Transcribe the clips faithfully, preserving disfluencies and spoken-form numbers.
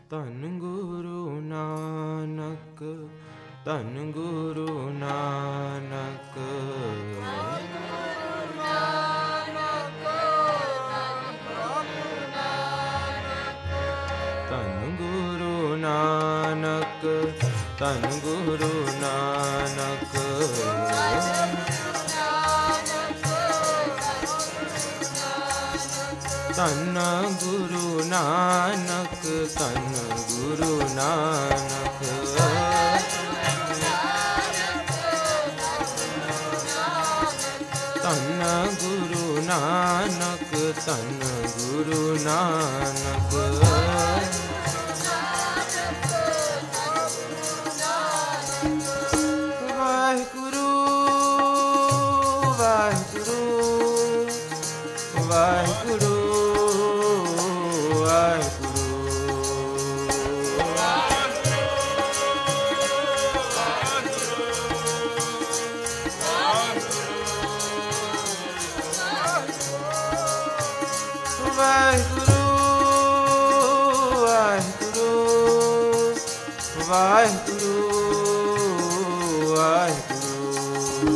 ਧੰਨ ਗੁਰੂ ਨਾਨਕ, ਧੰਨ ਗੁਰੂ ਨਾਨਕ, ਧੰਨ ਗੁਰੂ ਨਾਨਕ, ਧੰਨ ਗੁਰੂ ਨਾਨਕ, ਧੰਨ ਗੁਰੂ ਨਾਨਕ, ਧੰਨ ਗੁਰੂ ਨਾਨਕ, ਧੰਨ ਗੁਰੂ ਨਾਨਕ, ਧੰਨ ਗੁਰੂ ਨਾਨਕ, ਵਾਹਿਗੁਰੂ ਵਾਹਿਗੁਰੂ ਵਾਹਿਗੁਰੂ ਵਾਹਿਗੁਰੂ ਵਾਹਿਗੁਰੂ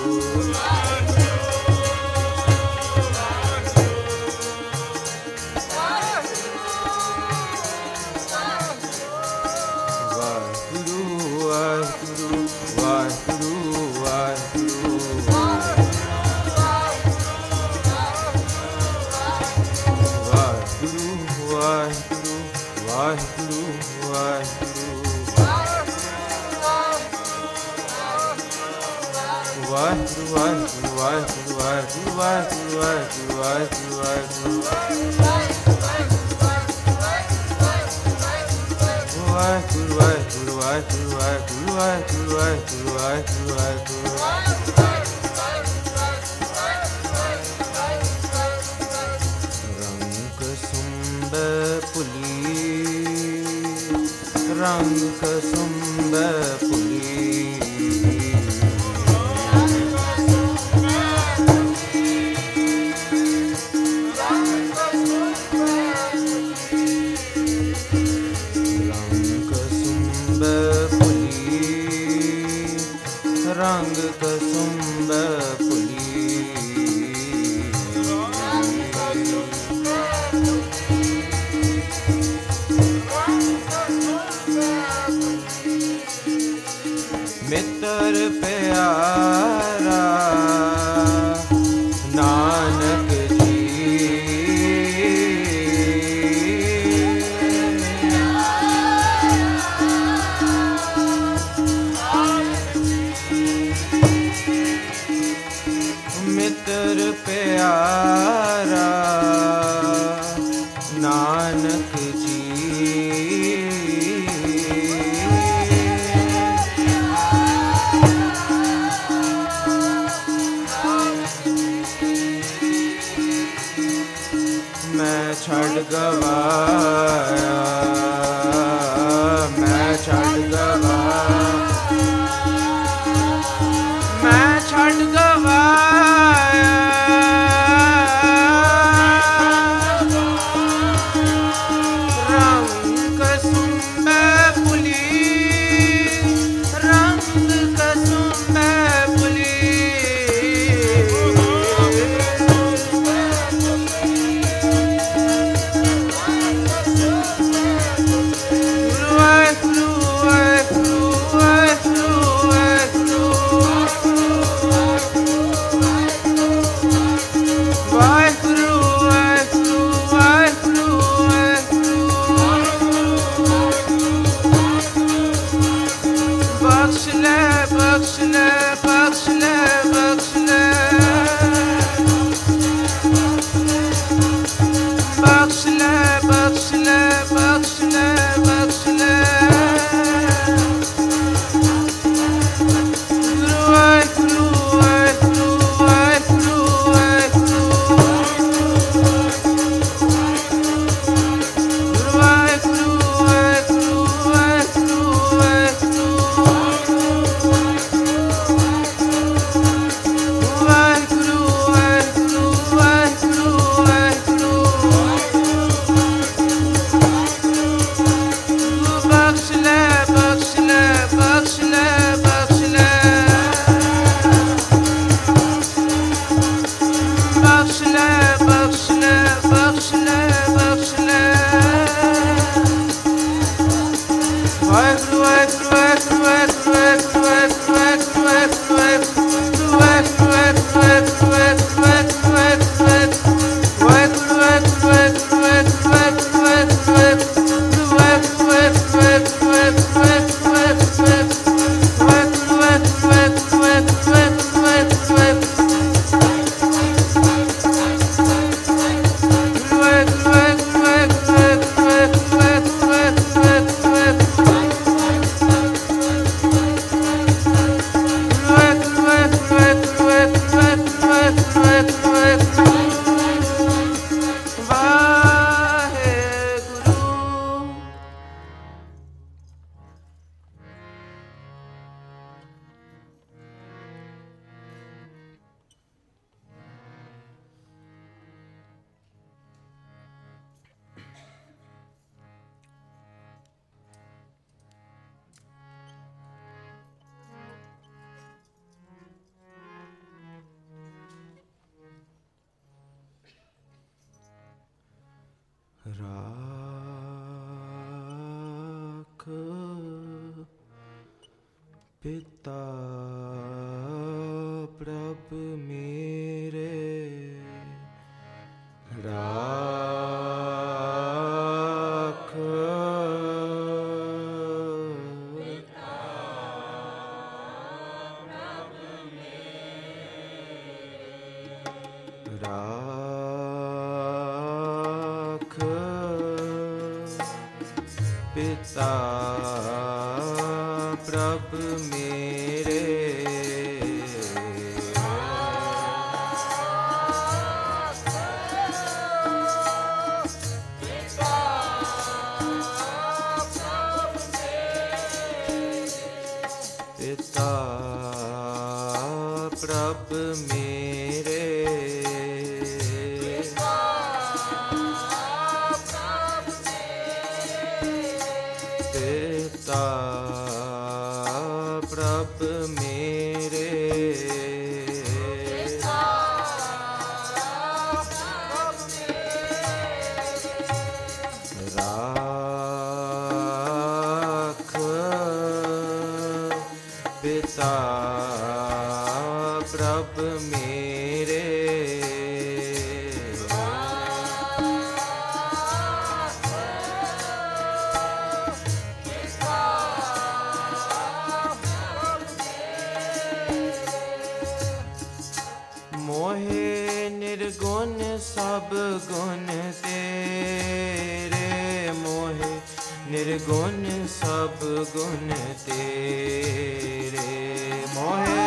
ਰੰਗ ਕਸੁੰਭ ਪੁਲੀ, ਰੰਗ ਕਸੁੰਭ ਪੁਲੀ, ਮਿੱਤਰ ਪਿਆਰਾ ਨਾਨਕ ਜੀ, ਮਿੱਤਰ ਪਿਆਰਾ ਨਾਨਕ ਜੀ, राख पिता प्रभ मेरे, राख पिता प्रभ मेरे, राख पिता प्रभ मेरे, पिता प्रभ मेरे, पिता प्रभ मेरे, राख पिता प्रभ मेरे, मोहे निर्गुण सब गुण तेरे, मोहे निर्गुण सब गुण तेरे, मोहे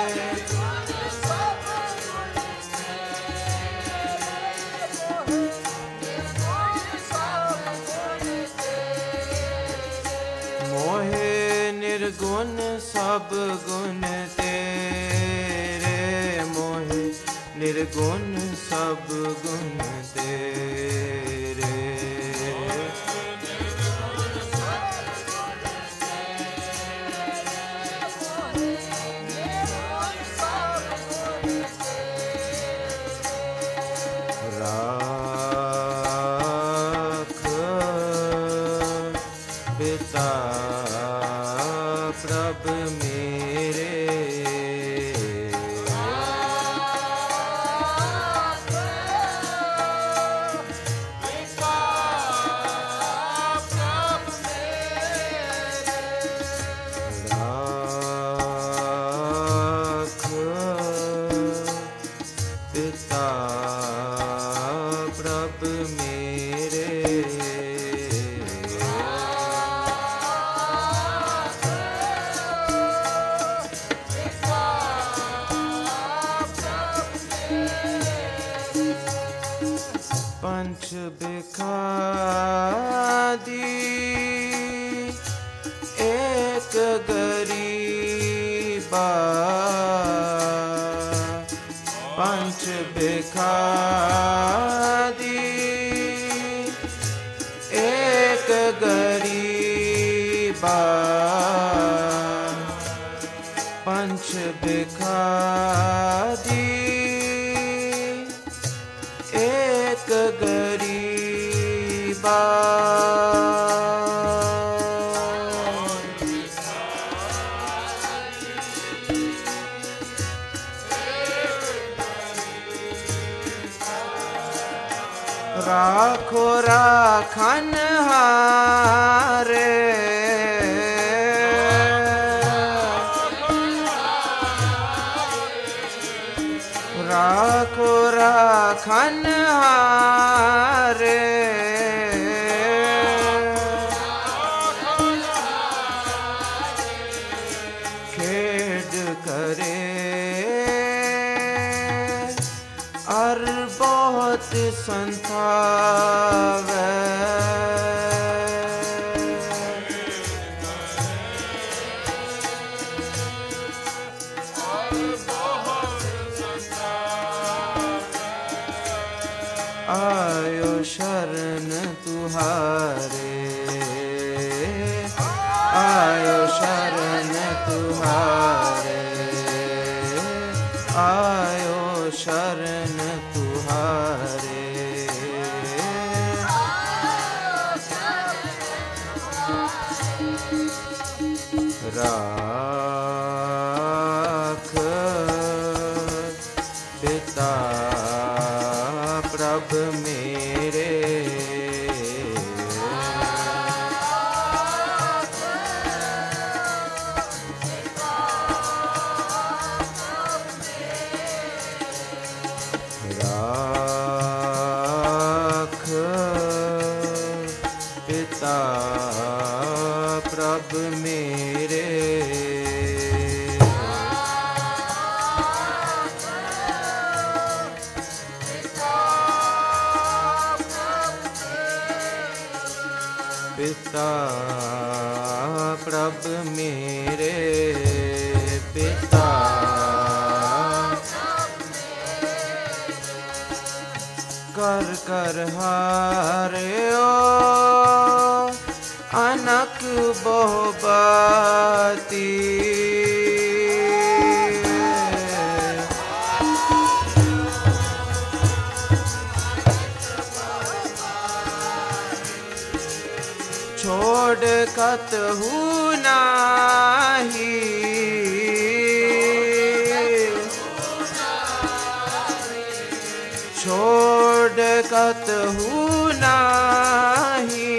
मोहे निर्गुण सब गुण तेरे, मोहे निर्गुण सब गुण तेरे, राख पिता प्रभ मेरे, राख पिता प्रभ मेरे, पंच बिखादी एक गरीबा, पंच बिखादी एक गरीबा, पंच बिखादी एक गरीबा, राखो राखन हारे, राखो राखन हारे, खेद करे और बहुत संतावे, आयो शरण तुहारे, आयो शरण तुहारे, आयो शरण तुहारे, राख पिता प्रभ मेरे राख पिता प्रभ मेरे पिता प्रभ मेरे पिता कर कर हार्यो अनक बहुबाती छोड़ कतहु नाही छोड़ कतहु नाही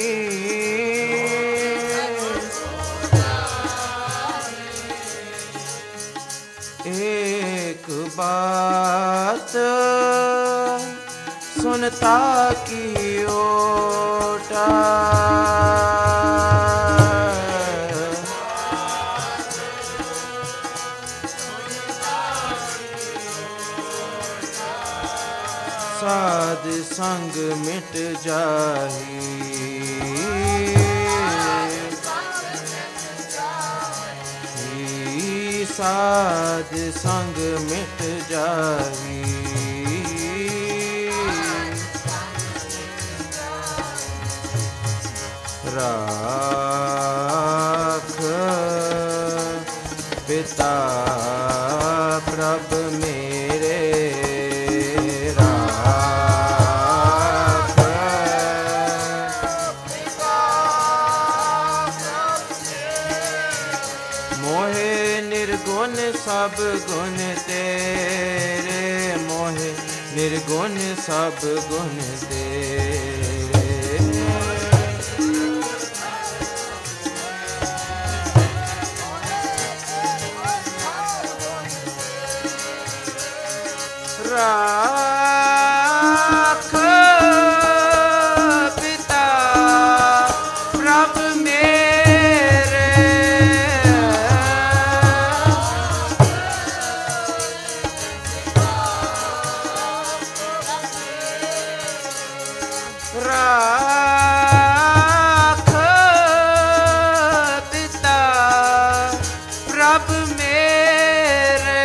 एक बात सुनता की ओटा साध संग मिट जाही साध संग मिट जाही राख पिता प्रभ मेरे राख मोहे निर्गुण सब गुण तेरे मोहे निर्गुण सब गुण तेरे राख पिता प्रभ मेरे राख पिता प्रभ मेरे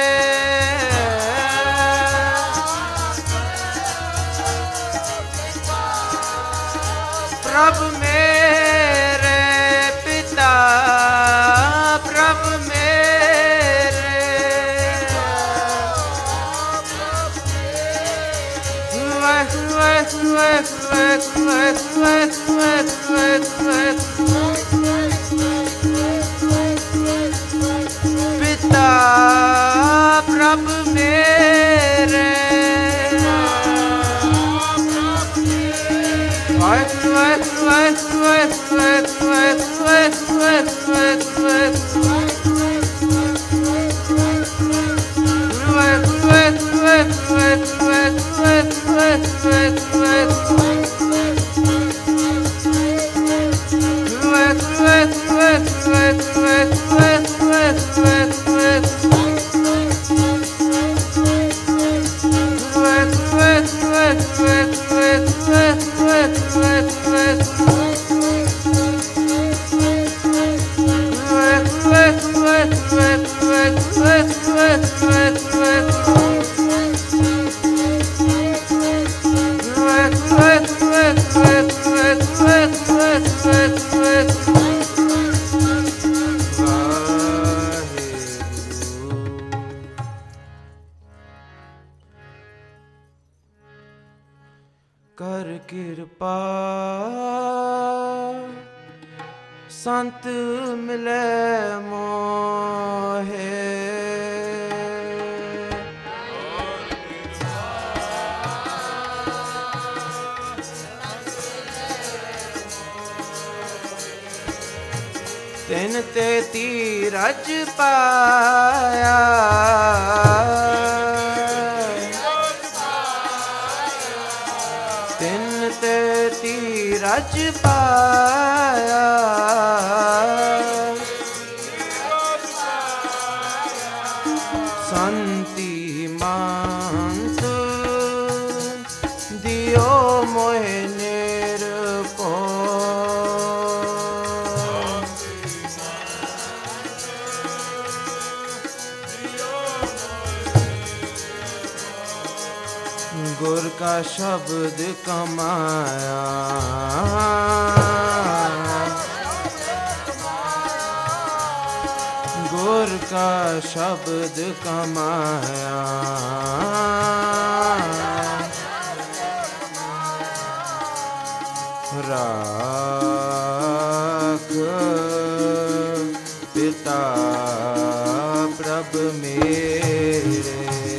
प्रभ मेरे पिता प्रभ मेरे पिता प्रभ मेरे कर कृपा संत मिले मोहे तिन ते तीरज पाया तिन ते तीरज पाया संति मांत दियो मोहे निरपो गुर का शब्द कमाया गुर का शब्द कमाया राख पिता प्रभ मेरे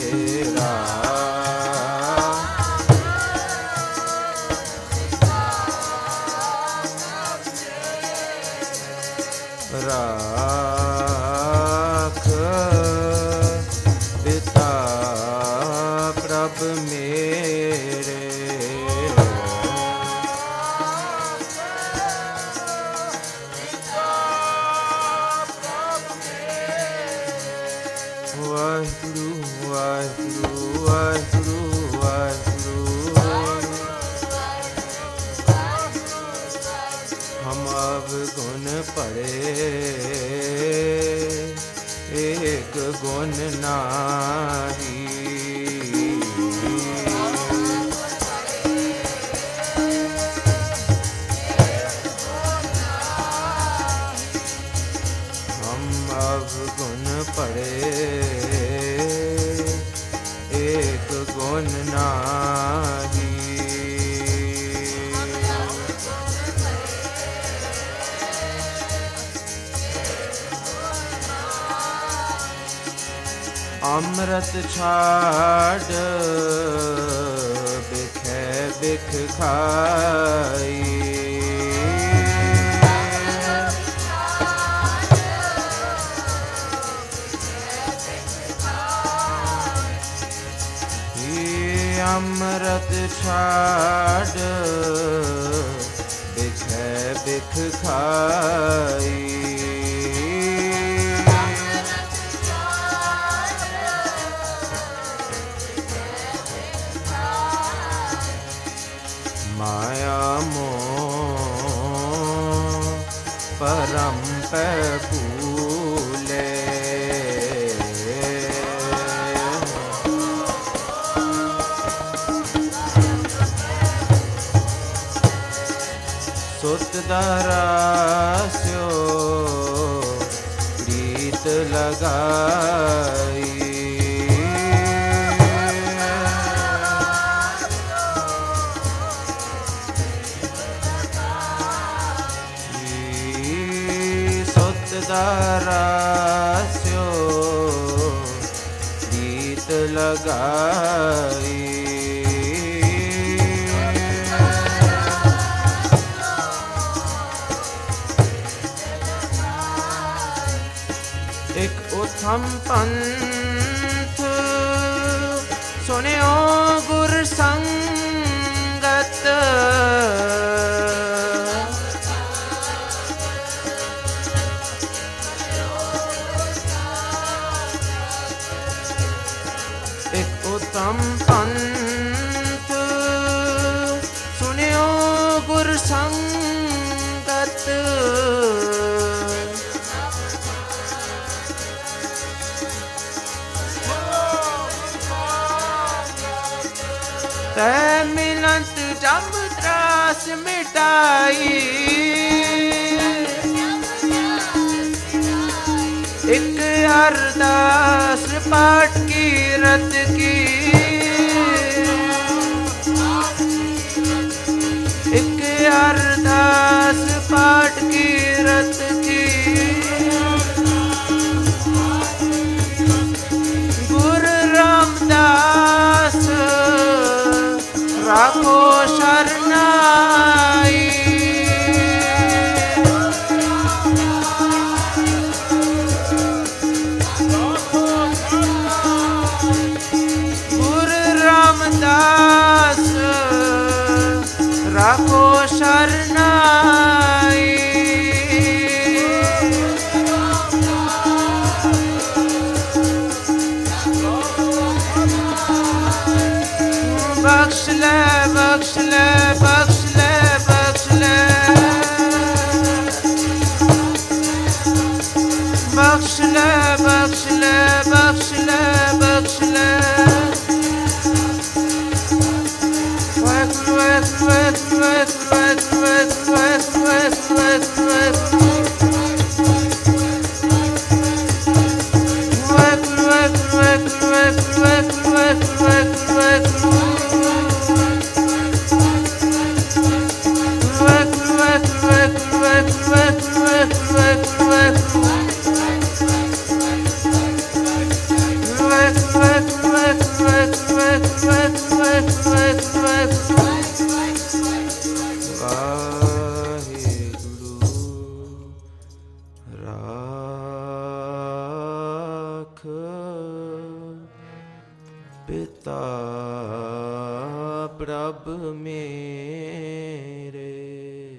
राख पिता प्रभ मेरे वाहिगुरु वाहिगुरु वाहिगुरु वाहिगुरु हम अब गुण पढ़े एक गुण नाही हम अब गुण पढ़े एक गुण नाही अमृत छाड़ बिखे बिख खाई अमृत छाड़ बिखे बिख खाई माया मोह परम पे भूले सुत दरास्यो प्रीत लगाई दरास्यो प्रीत लगाई एक उथम पंथ सुनियो गुर संगत उत्तम पंथ सुनियो गुर संगत तै मिलंत जम त्रास मिटाई एक अरदास पाठ की रत की एक अरदास पाठ की रत ਪਿਤਾ ਪ੍ਰਭ ਮੇਰੇ।